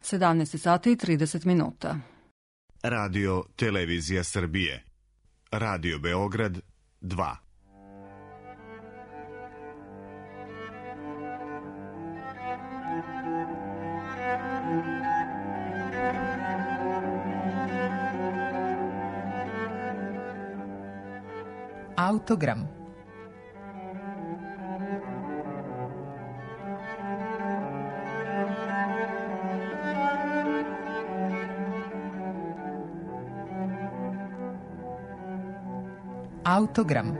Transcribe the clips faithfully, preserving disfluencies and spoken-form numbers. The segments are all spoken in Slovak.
sedamnaest sati i trideset minuta. Radio Televizija Srbije. Radio Beograd dva. Autogram. Autogram.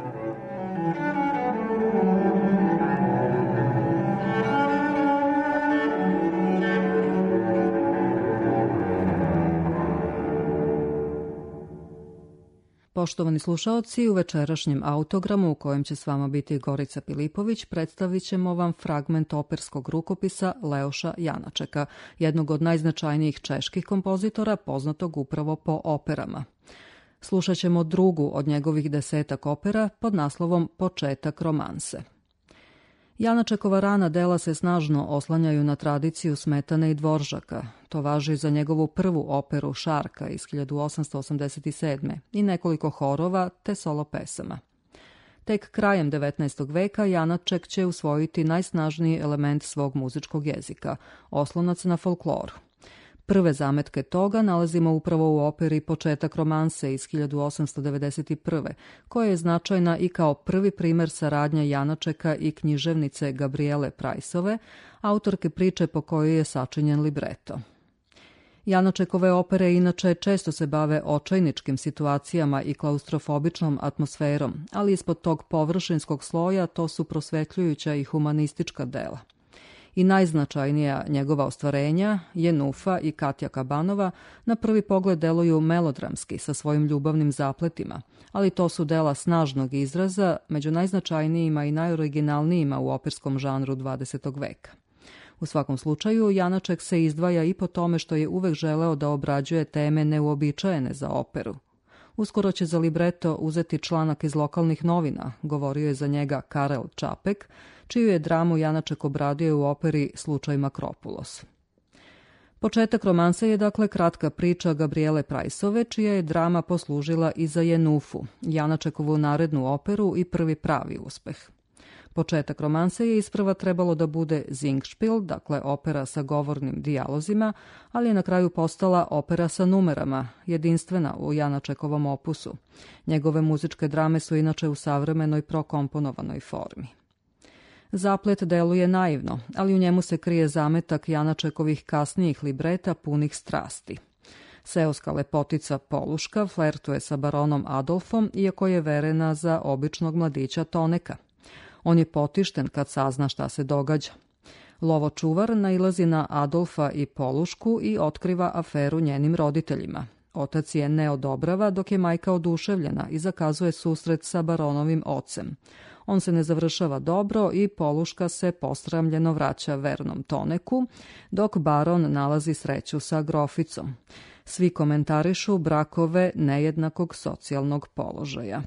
Poštovani slušaoci, u večerašnjem autogramu u kojem će s vama biti Gorica Pilipović predstavit ćemo vam fragment operskog rukopisa Leoša Janačeka, jednog od najznačajnijih čeških kompozitora poznatog upravo po operama. Slušat ćemo drugu od njegovih desetak opera pod naslovom Početak romanse. Janačekova rana dela se snažno oslanjaju na tradiciju Smetane i Dvoržaka. To važi za njegovu prvu operu Šarka iz hiljadu osamsto osamdeset sedme i nekoliko horova te solo pesama. Tek krajem devetnaestog veka Janaček će usvojiti najsnažniji element svog muzičkog jezika, oslonac na folkloru. Prve zametke toga nalazimo upravo u operi Početak romanse iz hiljadu osamsto devedeset prve, koja je značajna i kao prvi primer saradnje Janačeka i književnice Gabriele Prajsove, autorke priče po kojoj je sačinjen libreto. Janačekove opere inače često se bave očajničkim situacijama i klaustrofobičnom atmosferom, ali ispod tog površinskog sloja to su prosvetljujuća i humanistička dela. I najznačajnija njegova ostvarenja, Jenufa i Katja Kabanova, na prvi pogled deluju melodramski sa svojim ljubavnim zapletima, ali to su dela snažnog izraza, među najznačajnijima i najoriginalnijima u operskom žanru dvadesetog veka. U svakom slučaju, Janaček se izdvaja i po tome što je uvek želeo da obrađuje teme neuobičajene za operu. Uskoro će za libreto uzeti članak iz lokalnih novina, govorio je za njega Karel Čapek, čiju je dramu Janaček obradio u operi Slučaj Makropulos. Početak romanse je dakle kratka priča Gabriele Prajsove, čija je drama poslužila i za Jenufu, Janačekovu narednu operu i prvi pravi uspeh. Početak romanse je isprva trebalo da bude Singspiel, dakle opera sa govornim dijalozima, ali je na kraju postala opera sa numerama, jedinstvena u Janačekovom opusu. Njegove muzičke drame su inače u savremenoj prokomponovanoj formi. Zaplet deluje naivno, ali u njemu se krije zametak Janačekovih kasnijih libreta punih strasti. Seoska lepotica Poluška flertuje sa baronom Adolfom, iako je verena za običnog mladića Toneka. On je potišten kad sazna šta se događa. Lovočuvar nailazi na Adolfa i Polušku i otkriva aferu njenim roditeljima. Otac je ne odobrava, dok je majka oduševljena i zakazuje susret sa baronovim ocem. On se ne završava dobro i Poluška se posramljeno vraća vernom Toneku, dok baron nalazi sreću sa groficom. Svi komentarišu brakove nejednakog socijalnog položaja.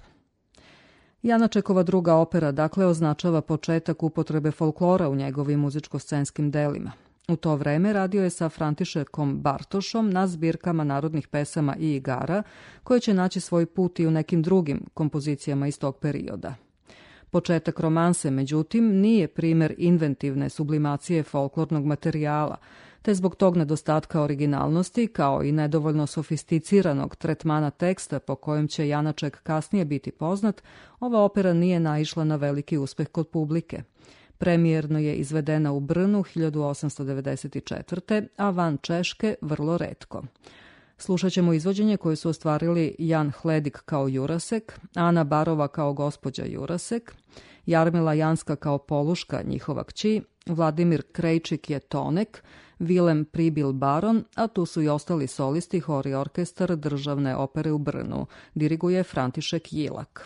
Janačekova druga opera dakle označava početak upotrebe folklora u njegovim muzičko-scenskim delima. U to vreme radio je sa Františekom Bartošom na zbirkama narodnih pesama i igara, koje će naći svoj put i u nekim drugim kompozicijama iz tog perioda. Početak romanse, međutim, nije primer inventivne sublimacije folklornog materijala, te zbog tog nedostatka originalnosti, kao i nedovoljno sofisticiranog tretmana teksta po kojem će Janaček kasnije biti poznat, ova opera nije naišla na veliki uspeh kod publike. Premijerno je izvedena u Brnu hiljadu osamsto devedeset četvrte, a van Češke vrlo retko. Slušat ćemo izvođenje koje su ostvarili Jan Hledik kao Jurasek, Ana Barova kao gospođa Jurasek, Jarmila Janska kao Poluška, njihova kći, Vladimir Krejčik je Tonek, Vilem Pribil baron, a tu su i ostali solisti, hor i orkestar Državne opere u Brnu. Diriguje František Jilak.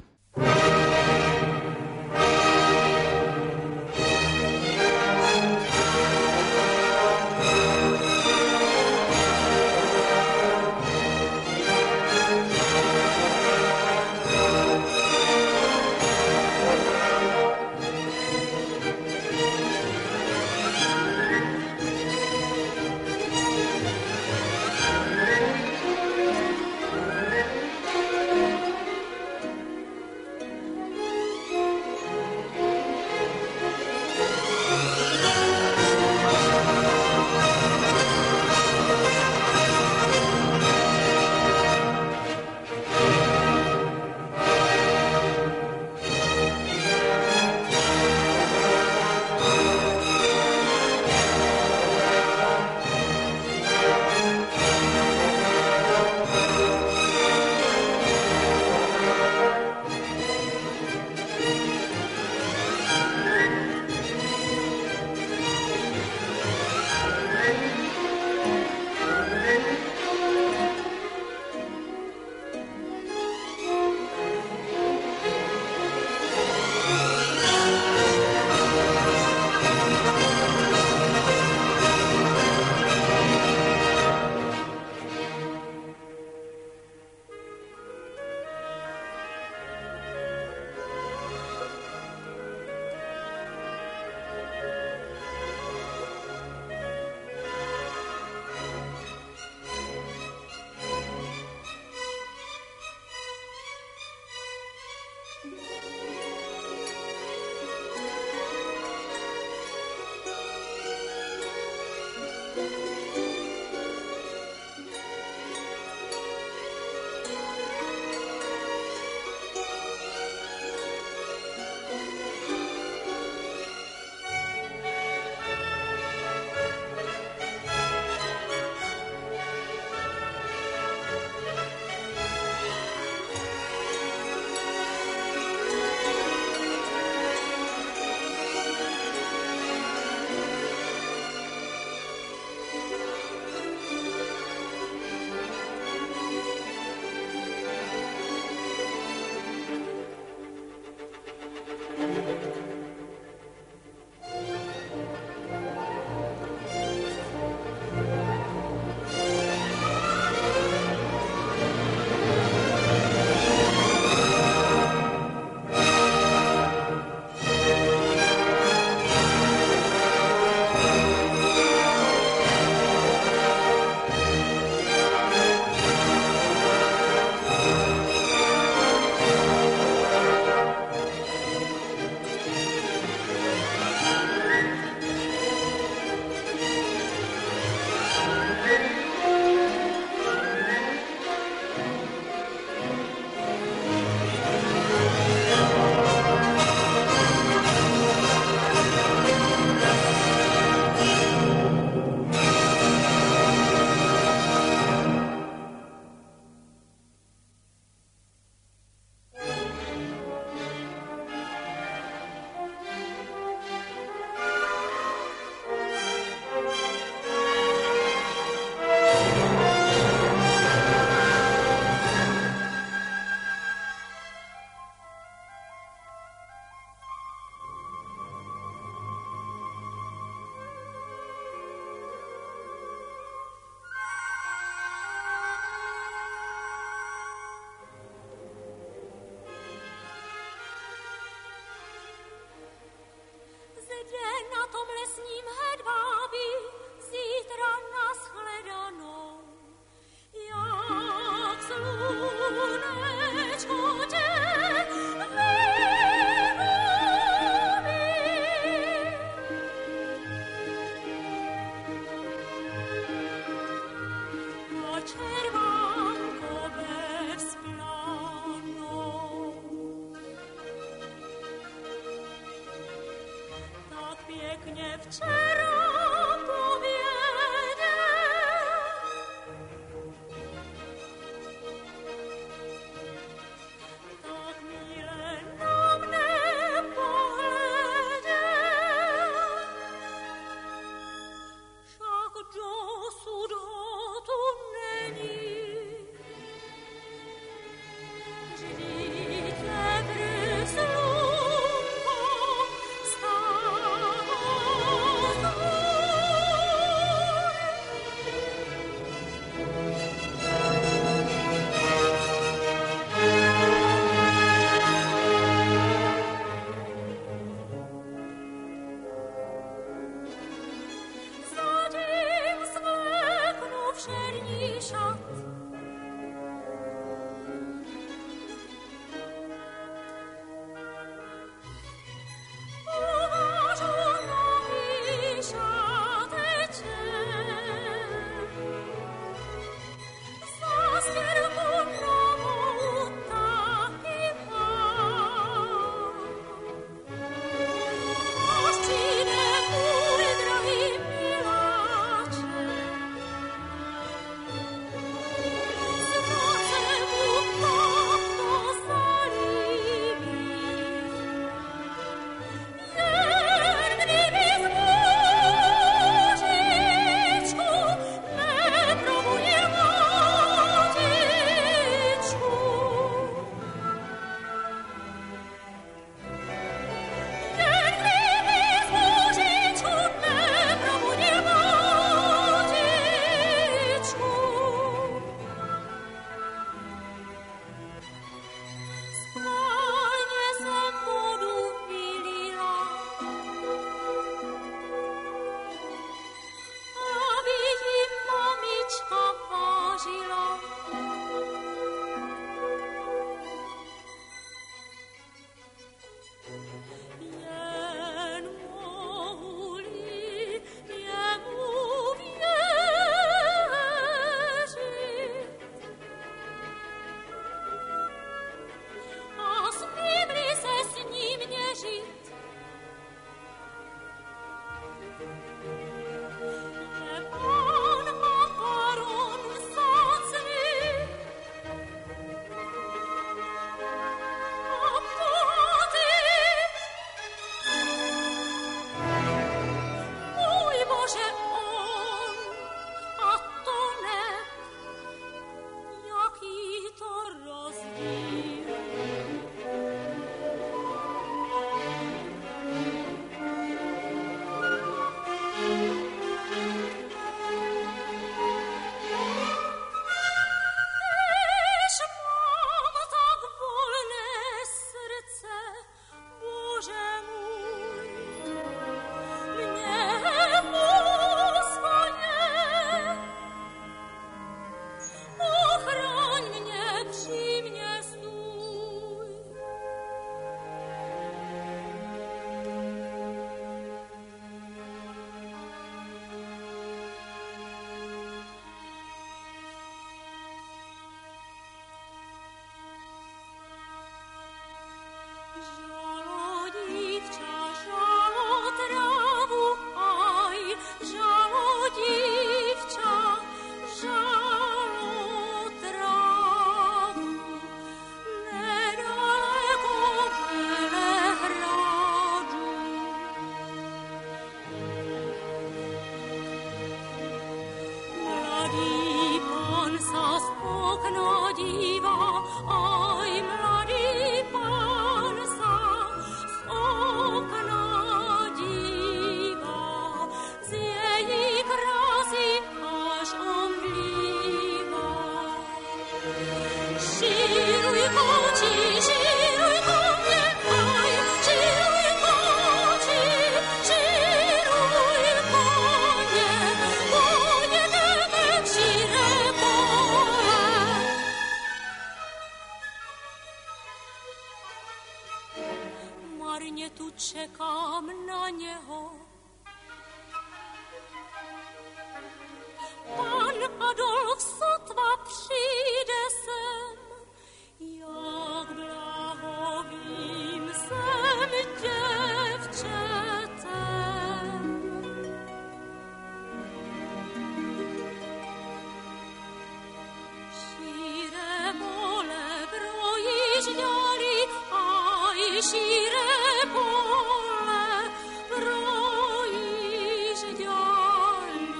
Shire pole, broiš ďali.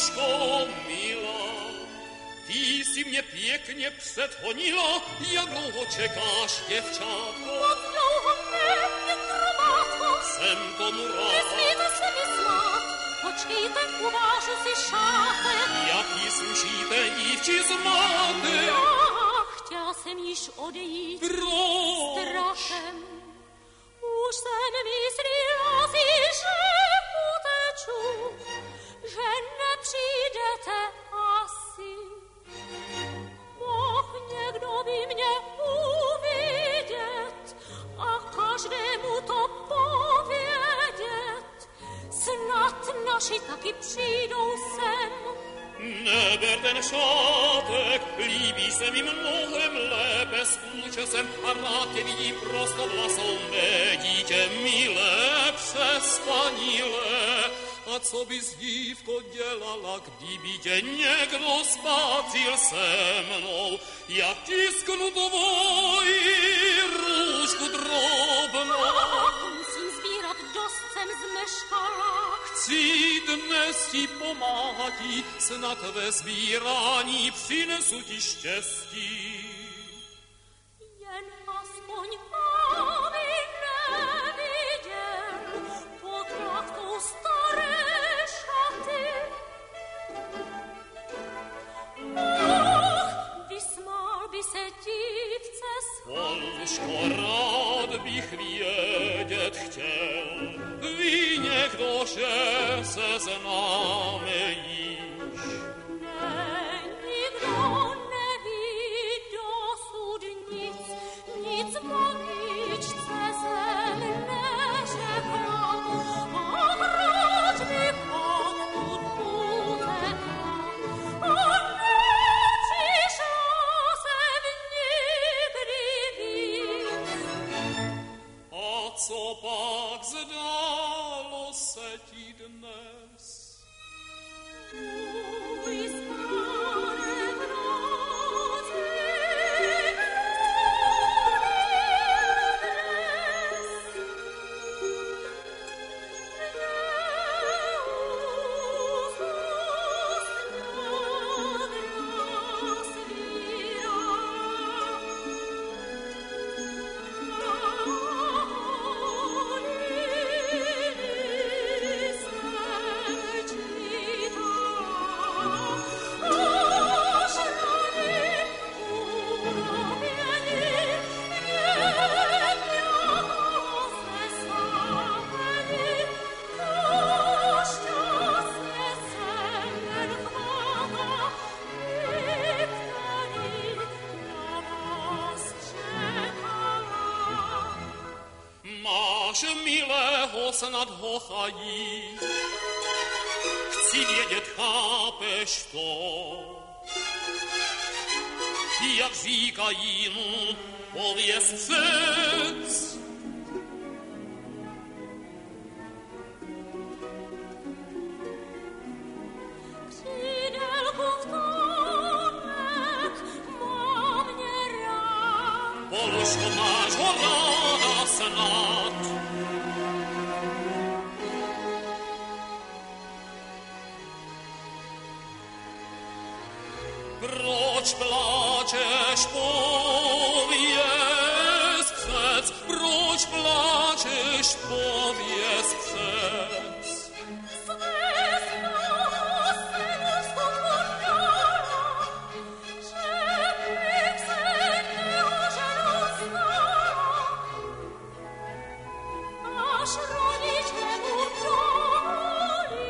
Poluszko mila, ty si mnie pięknie przedchoniła, jak długo czekasz, dziewczatko? Od długo mnie, jak trobatko, sem tomu rád. Nie smíte se mi smát, počkejte, uvážu si šátek. Jaký slušíte dívči z máty? Já chtěla jsem již odejít. Proč? Strachem. Už jsem myslela si, že uteču, že nepřijdete asi. Mohl někdo by mě uvidět a každému to povědět. Snad naši taky přijdou sem. Neber ten šátek, líbí se mi mnohem lépe s účesem a rád tě vidí prosto vlasou mé dítě milé, přespanilé. A co bys, dívko, dělala, kdyby tě někdo spácil se mnou, jak tisknu tvoji růžku drobnou. Musím sbírat, dost jsem zmeškala. Chci dnes ti pomáhatí, snad ve sbírání přinesu ti štěstí. Jen aspoň aby neviděl pod látkou staré šaty. Ach, vysmál by se dívce Poluszko, rád bych vědět chtěl, ví někdo, že se známe již. Ne, nikdo neví dosud nic, nic magičce zem neřekla. A proč bych odtud utekla? A nepřišla jsem nikdy víc. A co pak zdálo se ti dnes? Můj stánek noci milého snad hochají. Chci vědět, chápeš to, jak říkají mu, pověz přec. Přídelku v tónek má mě rád. Poluszko, máš ho ráda snad. Proč pláčeš, pověz přec, proč pláčeš, pověz přec. Své slovo jsem v skutku dala, že bych se neoženou stala. Až rodiče mu dovolí.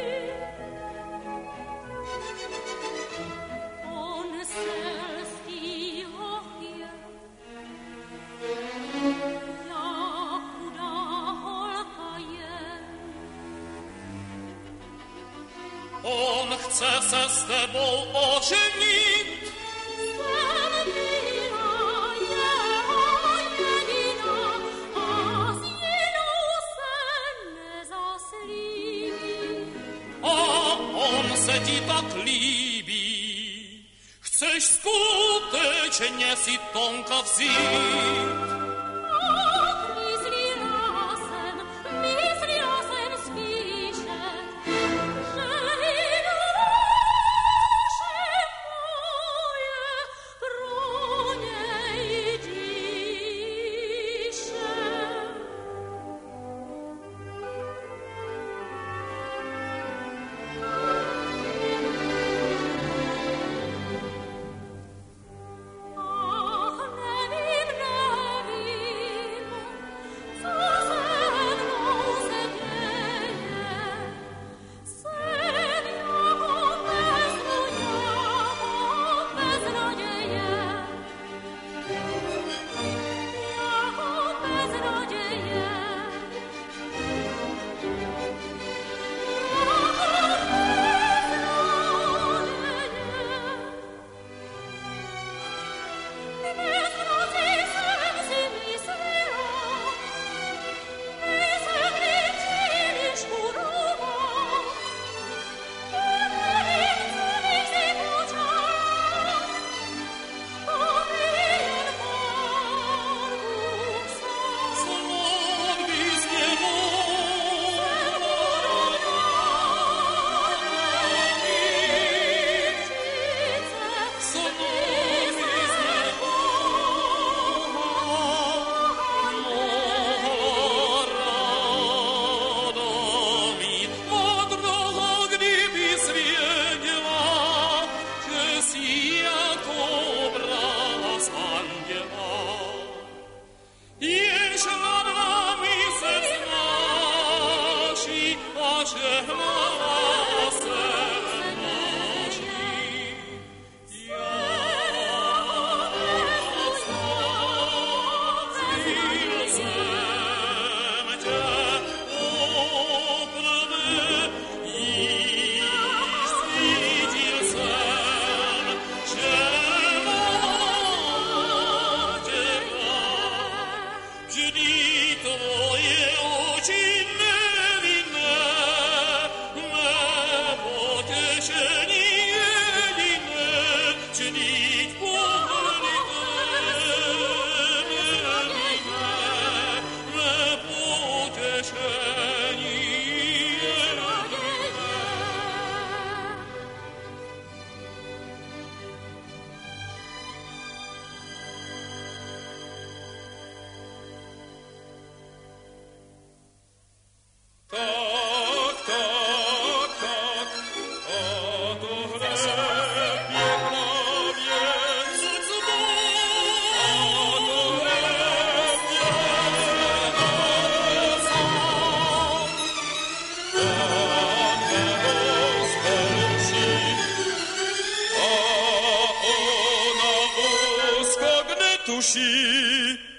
On selský hoch je, já chudá holka je. On chce se s tebou oženit. Jsem milá jeho jediná a s jinou se nezaslíbí. A on se ti tak líbí. Chceš skutečně si Tonka vzít. Ach, myslela jsem, myslela jsem spíše, že jdu duši.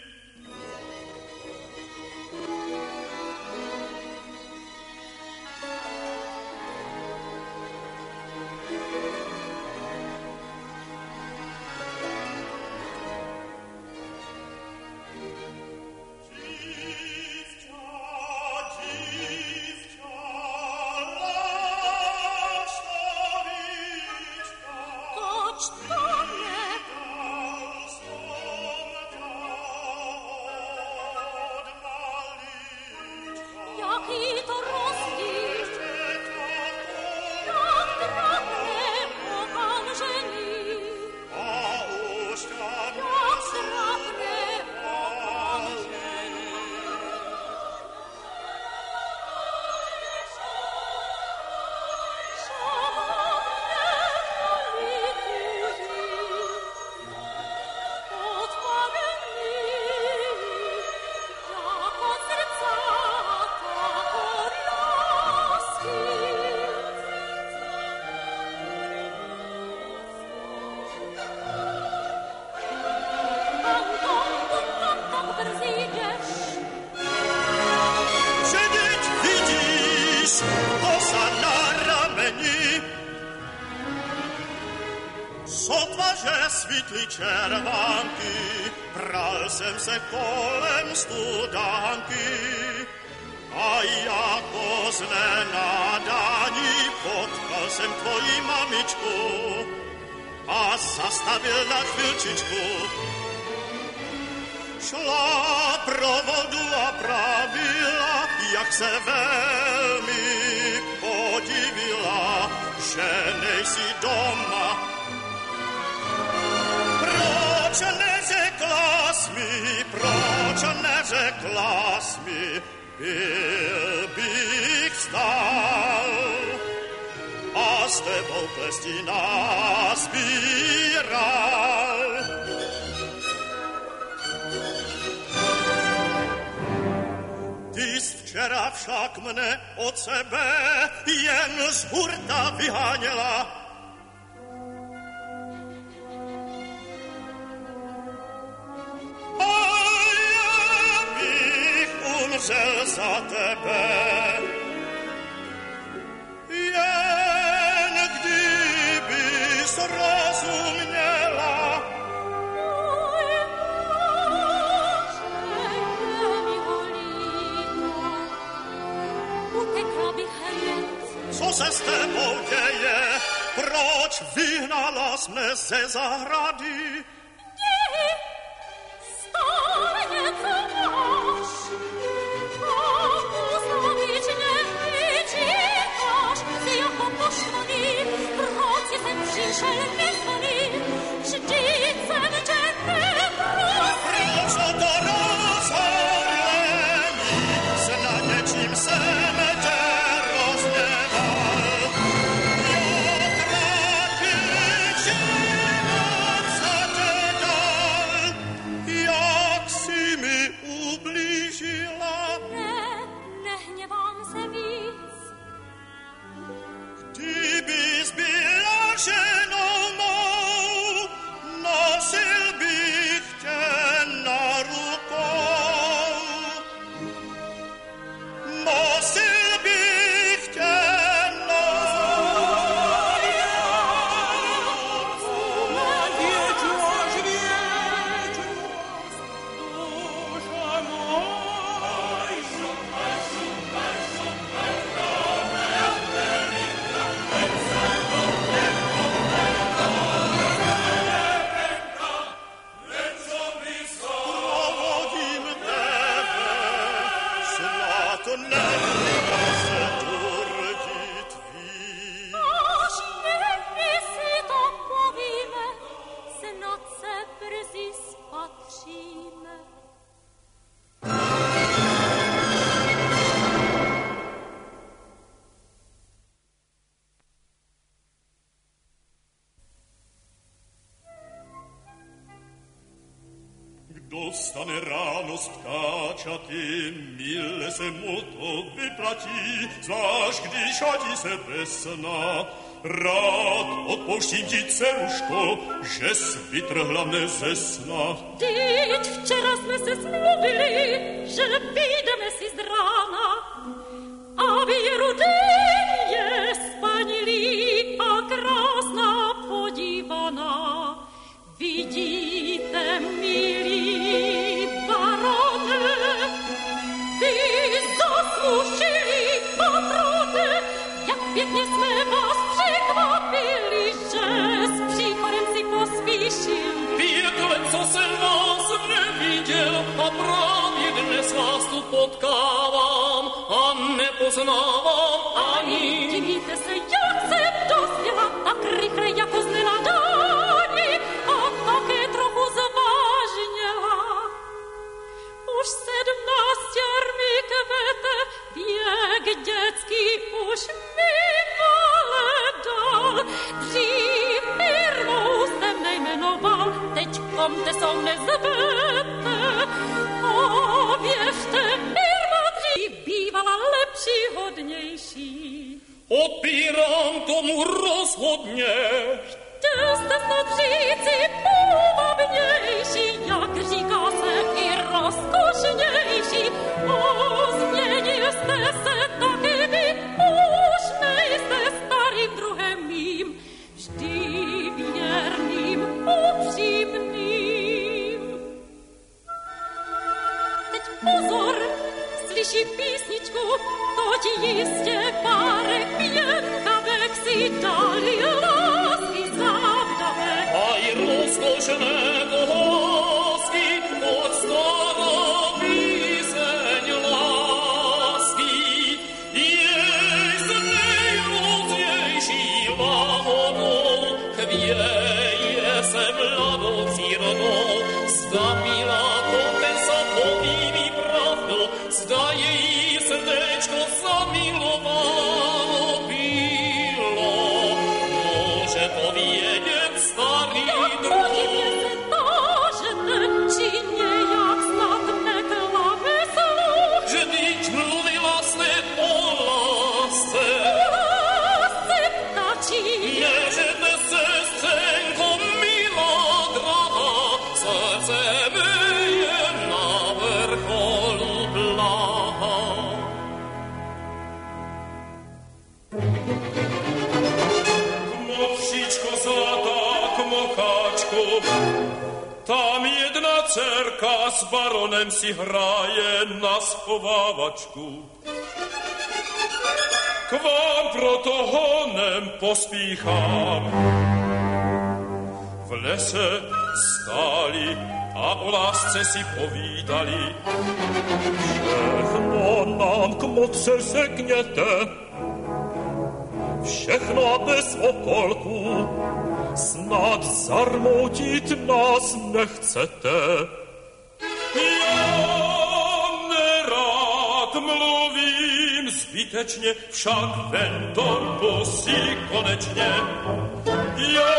Svitli červánky, pral jsem se kolem studánky a jako z nenadání potkal jsem tvoji mamičku a zastavil na chvilčičku. Šla pro vodu a pravila, jak se velmi podivila, že nejsi doma. Proč neřekla jsi mi, proč neřekla jsi mi, byl bych vstal a s tebou plesti nazbíral. Ty jsi včera však mne od sebe jen z hurta vyháněla. Umřel za tebe, jen kdybys rozuměla. Můj Bože, je mi ho líto, utekla bych hned. Co se s tebou děje? Proč vyhnala jsi mne ze zahrady? Děj, stále něco máš. Přišel nezvaný, vždyť jsem tě neprosil. Proč to rozhodlení, snad něčím jsem tě rozněval. Jo, tratil život za tě dal, jak si mi ublížila. Ne, nehněvám se víc. Kdybys byla ženou mou, nosil bych tě na rukou. Nosil bych tě na rukou. Věčnost, věčnost, duša moja. Super, super, super, Kdo stane ráno z ptáčaty, mile se mu to vyplatí, zvlášť když hodí se bez sna. rád odpouštím ti, dceruško, že si vytrhla mne ze sna. Teď včera sme se zmluvili, že vyjdeme si z rána, a věru den je spanilý a krásná podívaná. Vidíte, milí barone, vy zaslušili patrone, jak pěkně jsme vás překvapili, že s příchodem si pospíšil. Pět let, co jsem vás neviděl, a právě dnes vás tu potkávám a nepoznávám ani. Divíte se, jak jsem dospěla, tak rychle jako z nenadání a také trochu zvážněla. Už sedmnáct jar mi kvete, věk dětský už mi dal. Dřív firmou jsem nejmenoval, teď komtesou nezvete. A věřte, firma dřív bývala lepší, hodnější. Odpírám tomu rozhodně. Chtěl jste snad říci půvabnější, jak říká se i rozkošnější. O, změnil jste se taky vy, už nejste starým druhem mým, vždy věrným, upřímným. Teď pozor, slyší písničku, to ti jistě párek pěnkavek si dali lásky závdavek. Aj rozkošné kohosky, od stará píseň lásky. Jej z nejrůznější láhodou chvěje se mladou círnou. Zda milá komtesa poví mi pravdu, zda její srdečko zamilováno bylo. Môže to vědět starý druh. Podivně se tážete, či nějak snad neklame sluch. Že teď mluvila jste o lásce. Lásce ptačí, Nežete se, scénko milá drahá, srdce mé je na vrcholu blaha. Kmokšičko zlatá, kmokáčko, tam jedna dcerka s baronem si hraje na schovávačku. K vám proto honem pospíchám. V lese stáli a o lásce si povídali. Všechno nám k moci řekněte, všechno bez okolku, snad zarmoutit nás nechcete. Já nerád mluvím zbytečně, však ven to musí konečně. Já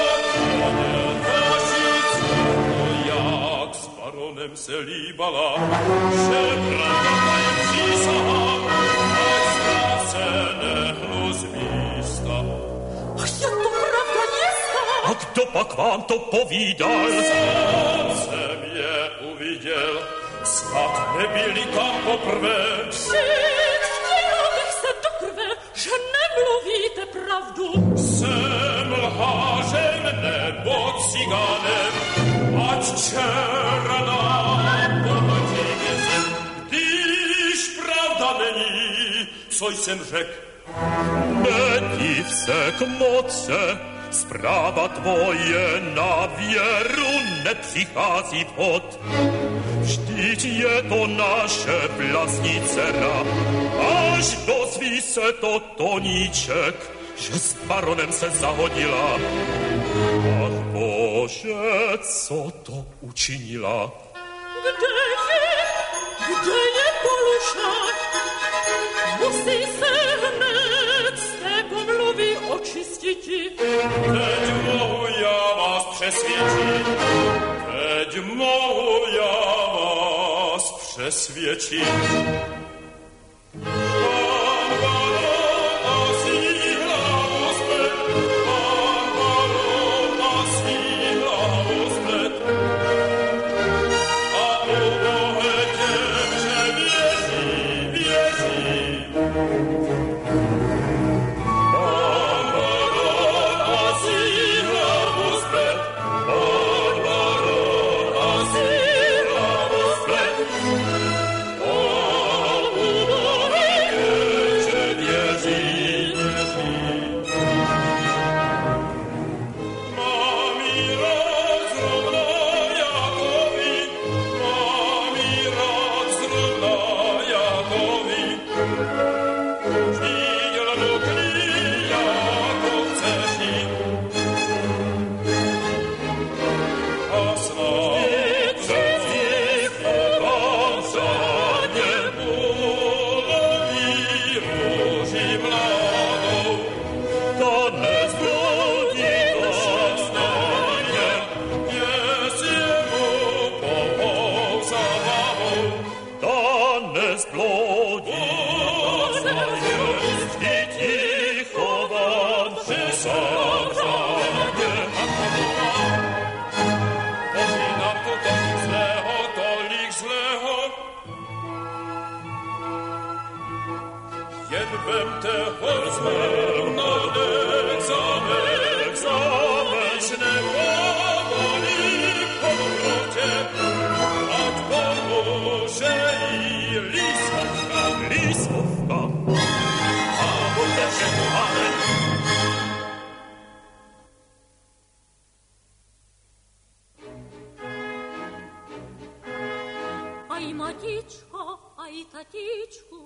nevážit, jak s baronem se líbala, že pravda je přísahám, ať se nehnu z místa. ach, jak to pravda jest? A kdo pak vám to povídal? Sám jsem je uviděl, snad nebyli tam poprvé. Chtěla bych se do krve, že nemluvíte pravdu. Jsem lhářem nebo cigánem, ať černá pohodlně zem. Když pravda není, co jsem řekl. Nediv se k moce, zpráva tvoje na věru nepřichází vhod. Vždyť je to naše vlastní dcera, až dozví se to Toníček, že s baronem se zahodila. Ach Bože, co to učinila? Kde je, kde je Polušák? Musí se hned z té pomluvy očistiti. Teď mohu já vás přesvědčit, teď mohu já vás přesvědčit. Pán baron a síla úspěch Zawrzanie na komuła. Poszli nam tu tolik zlego, tolik zlego. Jen wem te chozmem na egzamen, egzamen. Iśne powoli po powrocie, ać pomoże i lisówka, lisówka. A budę się kochamy. Aj matičko, aj tatičku,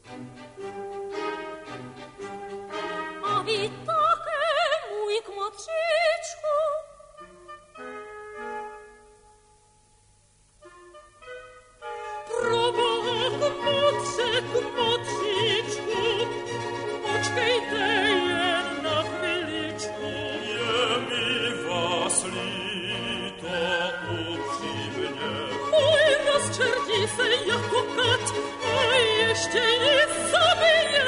a vy také, môj kmotříčku. Proboha, kmotře, kmotříčku, počkejte jen na chviličku. Je mi vás líto upřímně. Oj, rozčertí se jako kat a ještě nic zabije.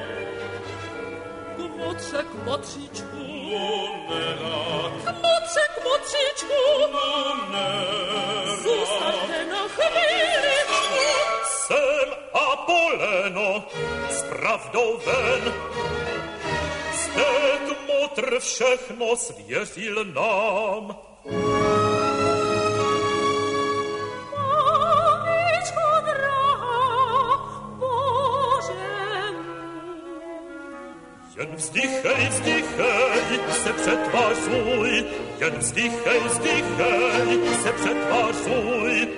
Kmotře, kmotříčku, Nerad, kmotře, kmotříčku, nerad. zůstaňte na chviličku. Jsem Apoleno, s pravdou ven. Jste kmotr všechno svěřil nám. Mamičko drahá, Bože můj. Jen vzdychej, vzdychej, se přetvářuj. Jen vzdychej, vzdychej, se přetvářuj.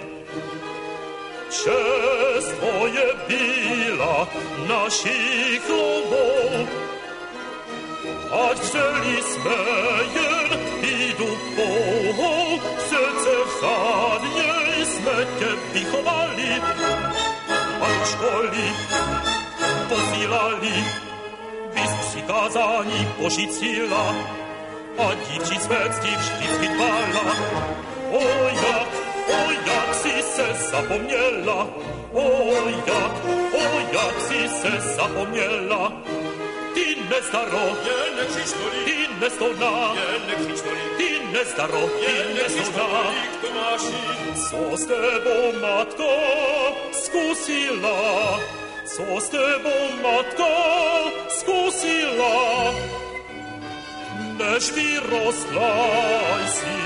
Čest tvoje byla našich lomou. Ať vřeli jsme jen jdu pohou, přece řádně jsme tě vychovali. A do školy posílali, bys přikázání požicila a dívčí světství vždycky dbala. O jak, o jak si se zapomněla, o jak, o jak si se zapomněla. Ty nezdaro, je nekřič tolik, ty nezdolná, je nekřič tolik, ty nezdaro, ty je nekřič nezdolná. tolik, Tomáši. Co s tebou, matko, zkusila? Co s tebou, matko, zkusila? Než vyrostla jsi,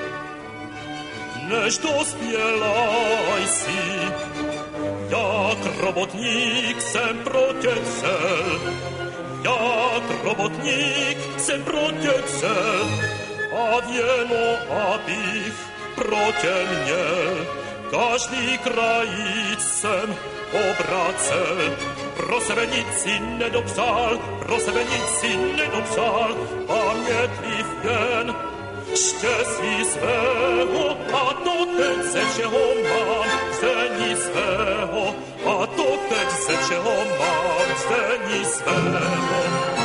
než dospěla jsi, jak robotník jsem pro tě cel, jak robotník jsem pro tě cel, a věno, abych pro tě měl, každý krajíc jsem obracel, pro sebe nic si nedopřál, pro sebe nic si nedopřál, pamětliv jen štěstí svého, a to teď ze všeho mám, zdení svého, a to teď ze všeho mám, zdení svého.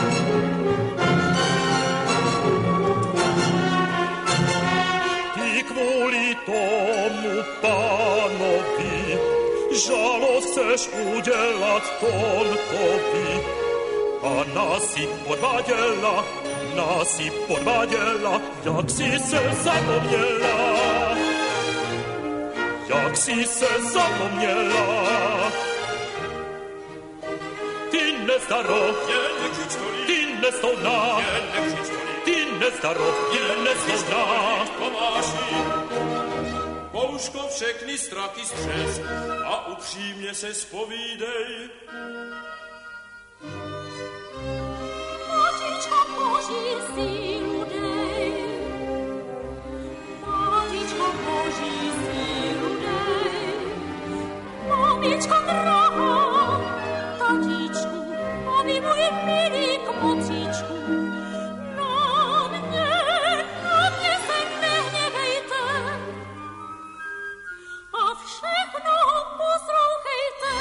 Ty kvůli tomu pánovi žalost chceš udělat Tonkovi, a nás si podváděla, nás si podváděla, jak si se zapomněla, jak si se zapomněla. Ty nezdaro, Je nekřič tolik, ty nezdolná, je nekřič tolik, ty nezdaro, ty nezdolná. Tomáši. Bouško všechny straky střes a upřímně se zpovídej. Matičko Boží sílu dej, Matičko Boží sílu dej, mamičko drahá, tatíčku, a vy můj milý kmotříčku, na mě, na mě se nehněvejte a všechno poslouchejte.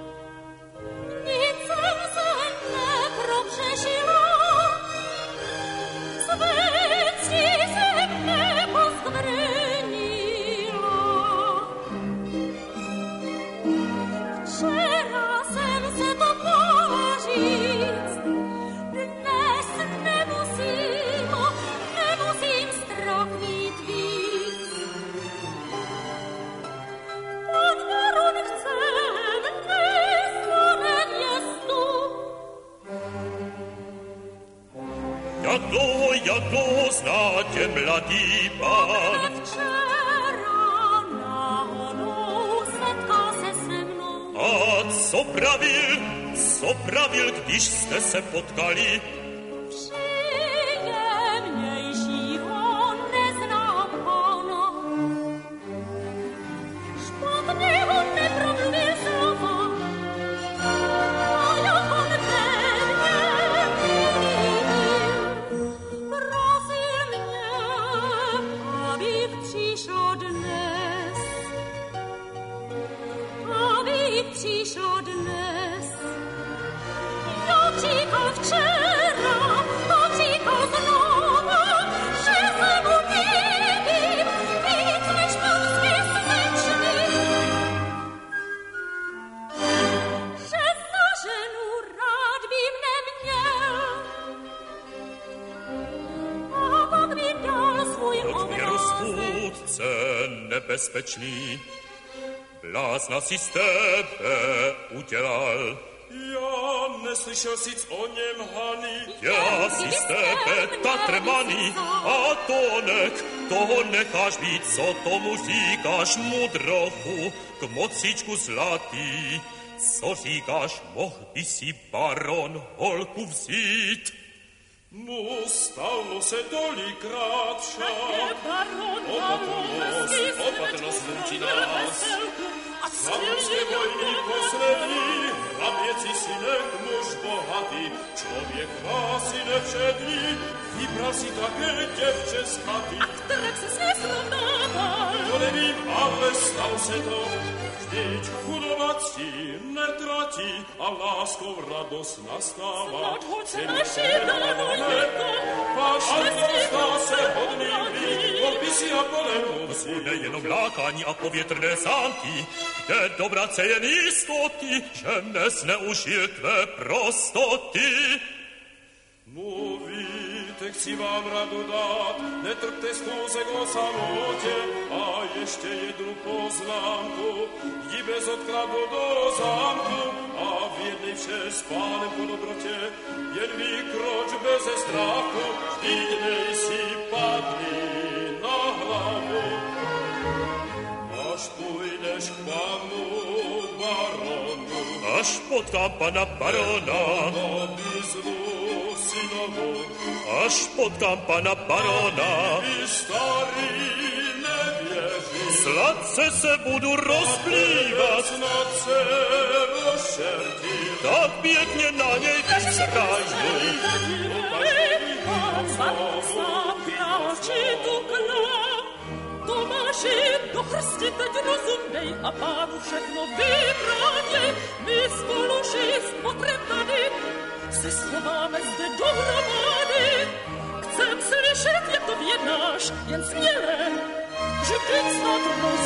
Nic jsem se nepropřešila, Jak dlouho, jak dlouho zná tě mladý pán? Včera náhodou setkal se se mnou. A co pravil, co pravil, když jste se potkali? Příjemnějšího neznám pána. Špatného nepromluvil slova. A jak on ve mně prosil mě, abych přišla dnes. Abych přišla dnes. Jak říkal včera, tak říkal znova, že se mu líbím víc než polský slečny. Že za ženu rád by mne měl. A pak mi dal svůj Od mě obrázek. rozpůdce nebezpečný, blázna si z tebe udělal. Ja neslyšel si o něm, Hany. Já si z tebe tatrmaný a tonek, toho necháš být, co tomu říkáš mudrochu, k mocičku zlatý. Co říkáš, mohl by si baron holku vzít? Mu stalo se tolikrát však. Opatrnost, opatrnost vůči nás. Zámořské vojny poslední, hraběcí synek, muž bohatý, člověk krásy nevšední, vybral si také děvče z chaty. A kterak se snesrovnával. To nevím, ale stalo se to, vždyť chudoba ctí netratí a láskou radost nastává. Snad hoď se naši dávojte, Pán Anton zdá se hodný být, podpisy a polemu vzít. Bude jenom lákání a povětrné sánky, kde dobrace jen jistoty, že nesneužil tvé prostoty. Mluvíte, chci vám radu dát, netrpte schůzek o samotě a ještě jednu poznámku. Jdi bez odkladu do zámku a v jednej vše s pánem po dobrotě, jen vykroč beze strachu, vždyť nejsi padlý na hlavu. Až půjdeš k panu baronu, Až potkám pana barona, aby zlou synovu, až potkám pana barona, vy starý nevěří. sladce se budu rozplývat, Snad se rozšertil. tak pěkně na něj vzrajnu. Tomáši, do chrsti teď rozumnej a pánu všechno vyprávěj. My spolu žít potreptany se schováme zde dohromady. Chcem slyšet, jak to vyjednáš, jen směle, že teď snad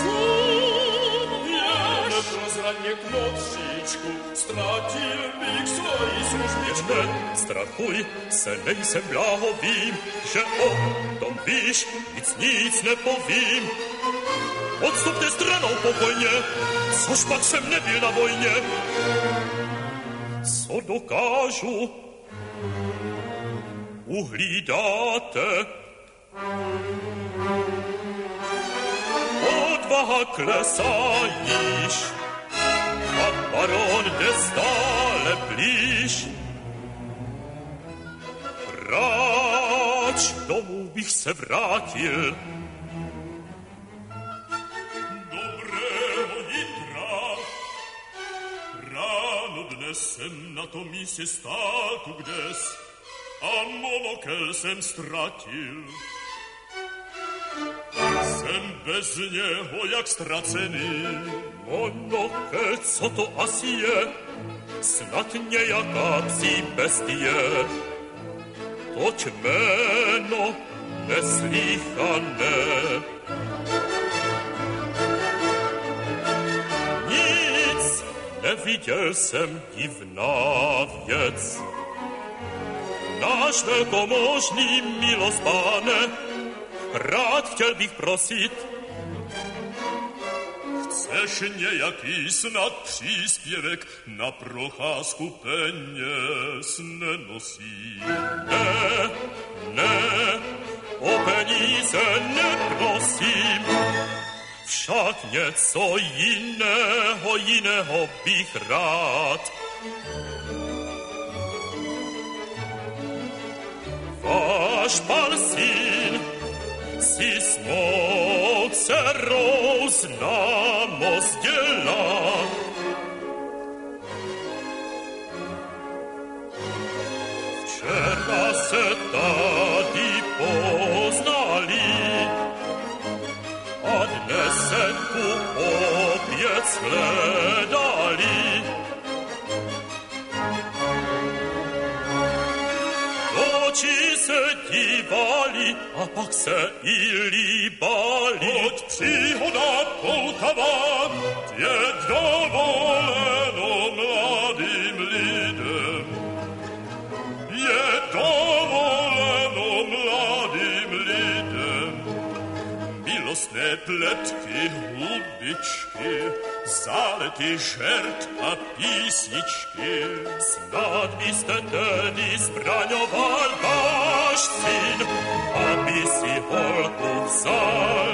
rozumíš. Neprozradně k motříčku, ztratil bych svoji službičku. Strachuj se, nejsem bláhovým, že o tom víš, nic nic nepovím. Odstupte stranou pokojně, což pak jsem nebyl na vojně. Co dokážu, uhlídáte. Odvaha klesá již, a baron jde stále blíž. Ráč domů bych se vrátil. Dobrého jitra. Ráno dnes jsem na tom místě stál tu kdes a monokel jsem ztratil. Jsem bez něho jak ztracený. Monokel, co to asi je? Snad nějaká psí bestie. Toť jméno neslýchané. Nic, neviděl jsem, divná věc. Náš velkomožný milost, pane, rád chtěl bych prosit. Chceš nejaký snad příspěvek, na procházku peněz nenosí. Ne, ne, o peníze neprosím, však něco jiného, jiného bych rád. Váš pan syn si s mou dcerou známost dělá. Včera se tady poznali a dnes se tu opět shledali. Oči se dívali a pak se i líbali. Od příhoda poutavá je dovoleno mladým lidem. Je dovoleno mladým lidem. Milostné pletky, hubičky, zálety žert a písničky. Snad byste tedy zbraňoval váš syn, aby si holku vzal.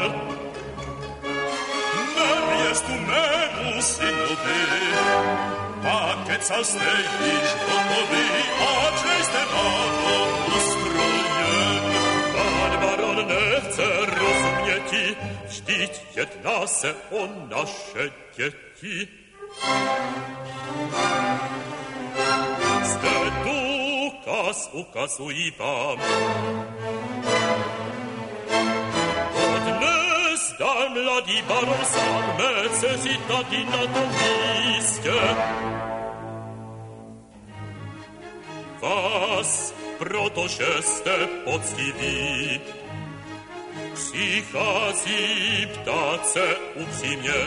Nevěstu mému synovi, a kecal jste již hotový, a čejste málo ustrojen. Pán baron nechce rozuměti, vždyť jedná se o naše děti. Zde důkaz ukazují vám. Odnes dal mladý baron sám mé dceři tady na tom místě. Vás, protože jste poctiví, přichází ptát se upřímně.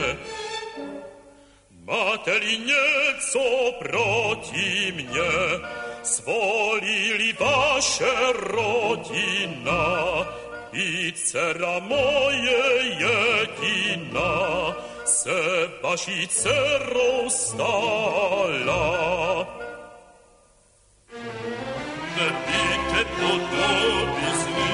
Máte-li něco proti mně, svolí-li vaše rodina, i dcera moje jediná se vaší dcerou stala. Nebýte podobizny,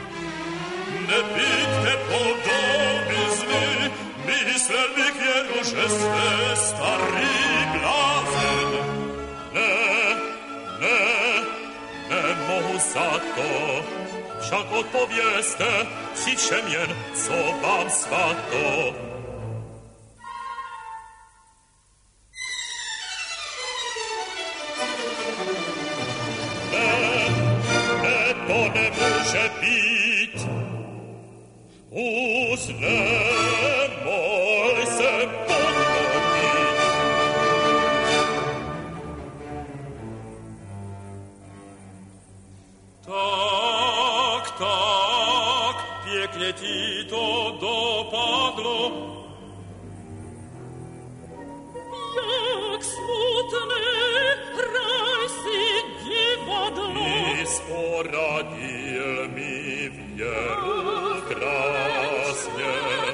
nebýte podobizny, myslel bych jen, že jste starý blázen. Ne, ne, nemohu za to, však odpovězte při všem jen, co vám svato. Ne, ne, to nemůže být. Už nemohl se podvodit. Tak, tak, pěkně ti to dopadlo. Jak smutné hraj si divadlo. Ty sporadil mi věru krásně.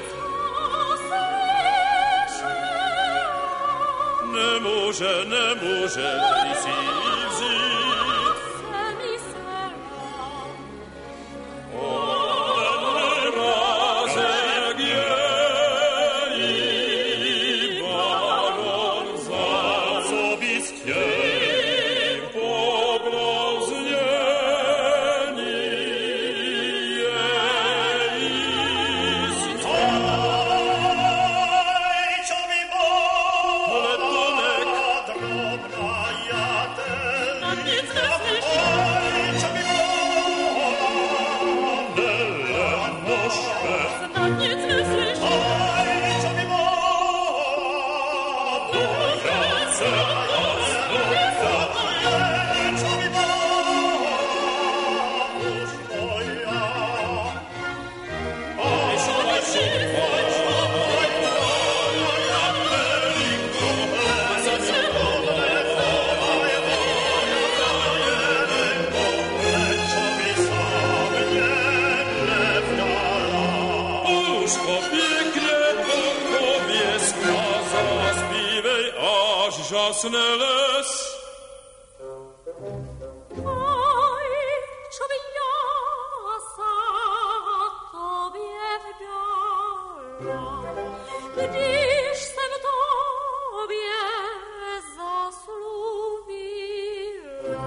Nemůže, nemůže ty si vzít. Rázek je jí baron za, Co bys chtěl? poblaznění je jí Oj, čo mi bola Letonek. drobná, ja te vás neles. Aj, čo by ja sa tobie vdala, když sem tobie zaslúbila.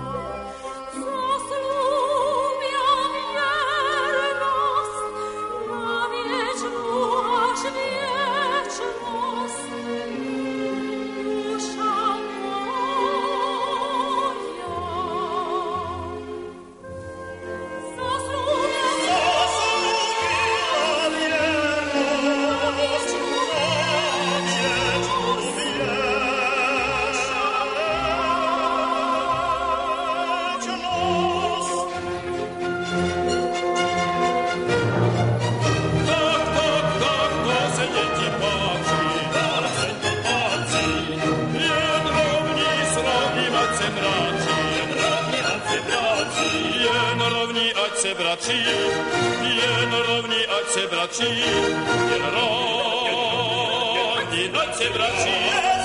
Zaslúbia viernosť na viečnú až viečnosť. Duša brací, jen rovní, ať se brací, jen rovní, ať se brací.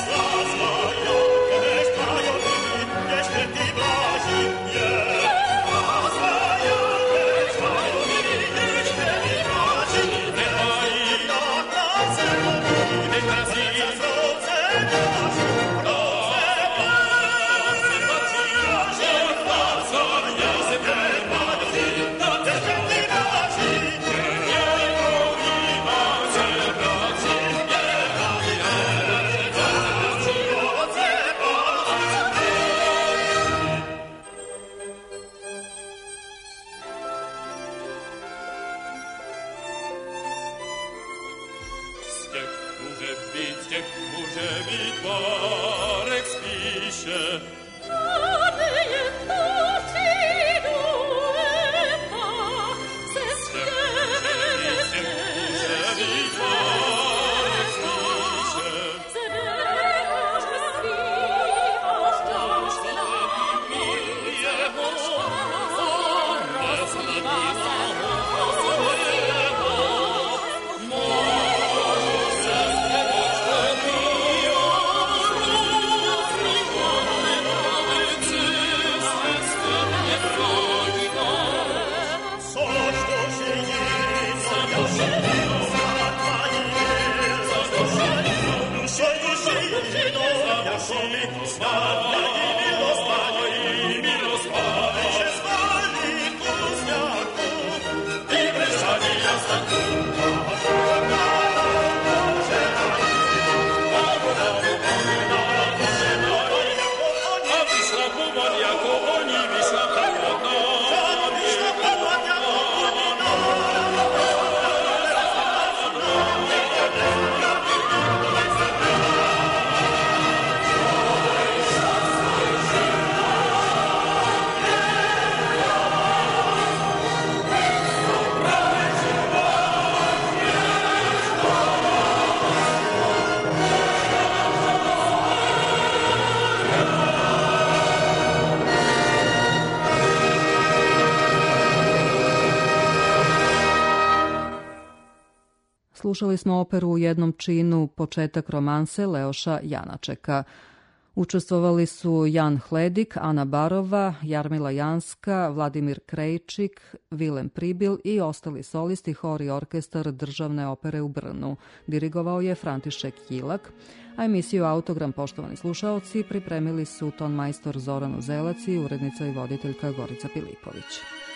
Slušali smo operu u jednom činu Početak romanse Leoša Janačeka. Učestvovali su Jan Hledik, Ana Barova, Jarmila Janska, Vladimir Krejčik, Vilem Pribil i ostali solisti, hor i orkestar Državne opere u Brnu. Dirigovao je František Jilak, a emisiju Autogram, poštovani slušaoci, pripremili su ton majstor Zoran Uzelac i urednica i voditeljka Gorica Pilipović.